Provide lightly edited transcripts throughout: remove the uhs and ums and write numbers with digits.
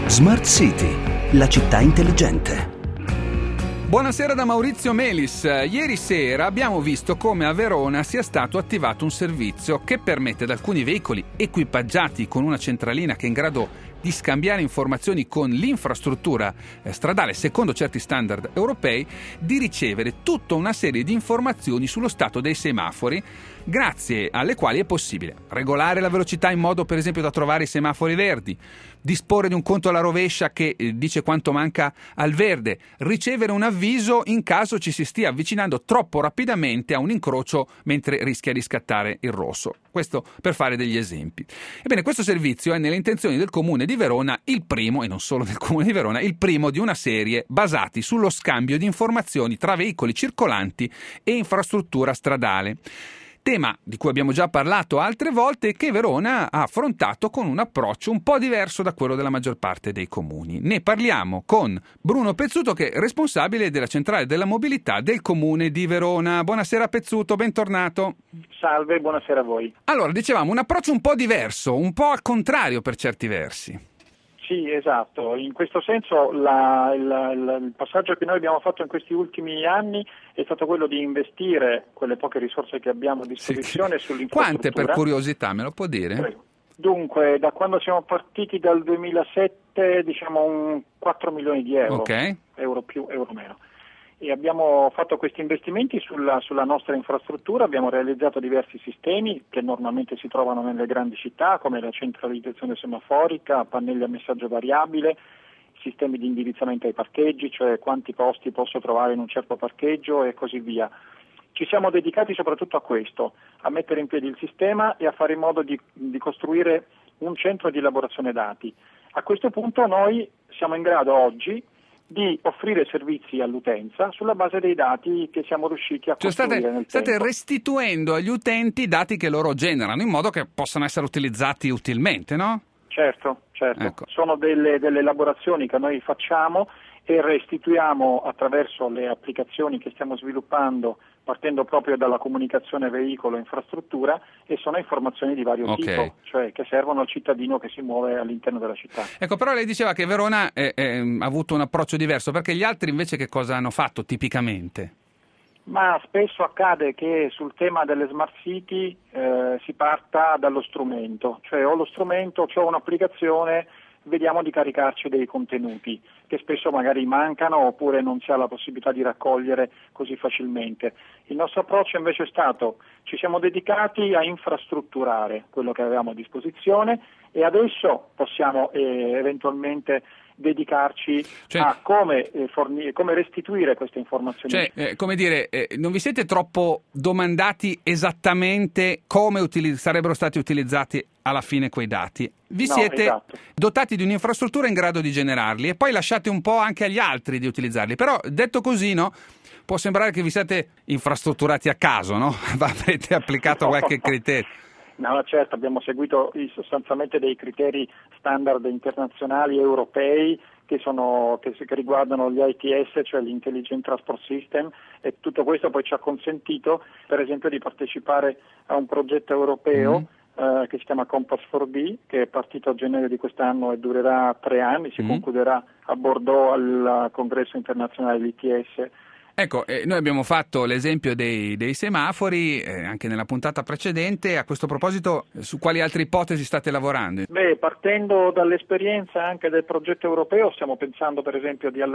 Smart City, la città intelligente. Buonasera da Maurizio Melis. Ieri sera abbiamo visto come a Verona sia stato attivato un servizio che permette ad alcuni veicoli equipaggiati con una centralina che è in grado di scambiare informazioni con l'infrastruttura stradale secondo certi standard europei, di ricevere tutta una serie di informazioni sullo stato dei semafori, grazie alle quali è possibile regolare la velocità in modo per esempio da trovare i semafori verdi, disporre di un conto alla rovescia che dice quanto manca al verde, ricevere un avviso in caso ci si stia avvicinando troppo rapidamente a un incrocio mentre rischia di scattare il rosso. Questo per fare degli esempi. Ebbene, questo servizio è nelle intenzioni del Comune di Verona il primo, e non solo del Comune di Verona, il primo di una serie basati sullo scambio di informazioni tra veicoli circolanti e infrastruttura stradale. Tema di cui abbiamo già parlato altre volte e che Verona ha affrontato con un approccio un po' diverso da quello della maggior parte dei comuni. Ne parliamo con Bruno Pezzuto, che è responsabile della centrale della mobilità del Comune di Verona. Buonasera Pezzuto, bentornato. Salve, buonasera a voi. Allora, dicevamo, un approccio un po' diverso, un po' al contrario per certi versi. Sì, esatto. In questo senso il passaggio che noi abbiamo fatto in questi ultimi anni è stato quello di investire quelle poche risorse che abbiamo a disposizione sull'infrastruttura. Quante, per curiosità, me lo può dire? Prego. Dunque, da quando siamo partiti dal 2007, diciamo 4 milioni di euro, Okay. Euro più, euro meno. E abbiamo fatto questi investimenti sulla nostra infrastruttura, abbiamo realizzato diversi sistemi che normalmente si trovano nelle grandi città, come la centralizzazione semaforica, pannelli a messaggio variabile, sistemi di indirizzamento ai parcheggi, cioè quanti posti posso trovare in un certo parcheggio e così via. Ci siamo dedicati soprattutto a questo, a mettere in piedi il sistema e a fare in modo di costruire un centro di elaborazione dati. A questo punto noi siamo in grado oggi di offrire servizi all'utenza sulla base dei dati che siamo riusciti a costruire nel tempo. State restituendo agli utenti i dati che loro generano in modo che possano essere utilizzati utilmente, no? Certo. Ecco. Sono delle elaborazioni che noi facciamo e restituiamo attraverso le applicazioni che stiamo sviluppando, partendo proprio dalla comunicazione veicolo-infrastruttura, e sono informazioni di vario tipo, cioè che servono al cittadino che si muove all'interno della città. Ecco, però lei diceva che Verona ha avuto un approccio diverso, perché gli altri invece che cosa hanno fatto tipicamente? Ma spesso accade che sul tema delle smart city si parta dallo strumento, cioè ho lo strumento, ho un'applicazione, vediamo di caricarci dei contenuti che spesso magari mancano oppure non si ha la possibilità di raccogliere così facilmente. Il nostro approccio invece è stato: ci siamo dedicati a infrastrutturare quello che avevamo a disposizione e adesso possiamo eventualmente dedicarci a come restituire queste informazioni. Non vi siete troppo domandati esattamente come sarebbero stati utilizzati alla fine quei dati? Vi siete dotati di un'infrastruttura in grado di generarli e poi lasciate un po' anche agli altri di utilizzarli. Però detto così, no? Può sembrare che vi siete infrastrutturati a caso, no? Avete applicato qualche criterio. No, certo, abbiamo seguito sostanzialmente dei criteri standard internazionali europei che riguardano gli ITS, cioè l'Intelligent Transport System, e tutto questo poi ci ha consentito, per esempio, di partecipare a un progetto europeo che si chiama Compass 4B, che è partito a gennaio di quest'anno e durerà 3 anni, si concluderà a Bordeaux al congresso internazionale dell'ITS. Ecco, noi abbiamo fatto l'esempio dei semafori anche nella puntata precedente. A questo proposito, su quali altre ipotesi state lavorando? Partendo dall'esperienza anche del progetto europeo, stiamo pensando per esempio di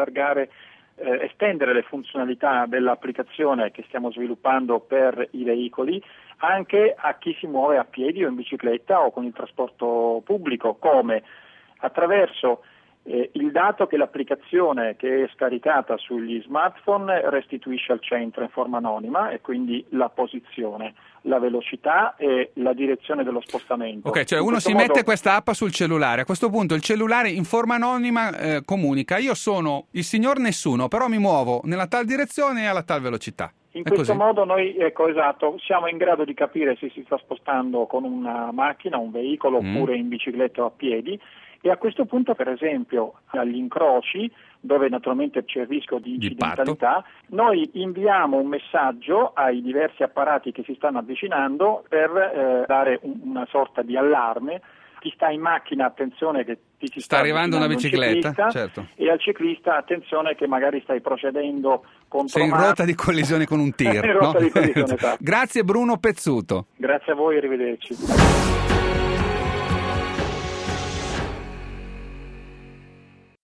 estendere le funzionalità dell'applicazione che stiamo sviluppando per i veicoli anche a chi si muove a piedi o in bicicletta o con il trasporto pubblico, come attraverso il dato che l'applicazione che è scaricata sugli smartphone restituisce al centro in forma anonima, e quindi la posizione, la velocità e la direzione dello spostamento. Ok, cioè uno si mette questa app sul cellulare, a questo punto il cellulare in forma anonima comunica: io sono il signor nessuno, però mi muovo nella tal direzione e alla tal velocità. In questo modo noi, siamo in grado di capire se si sta spostando con una macchina, un veicolo, oppure in bicicletta o a piedi. E a questo punto, per esempio, agli incroci, dove naturalmente c'è il rischio di incidentalità, noi inviamo un messaggio ai diversi apparati che si stanno avvicinando per dare una sorta di allarme chi sta in macchina, attenzione che ti si sta arrivando una bicicletta, ciclista, certo. E al ciclista, attenzione che magari stai procedendo contro sei in rotta di collisione con un tir. Di collisione, esatto. Grazie Bruno Pezzuto. Grazie a voi, arrivederci.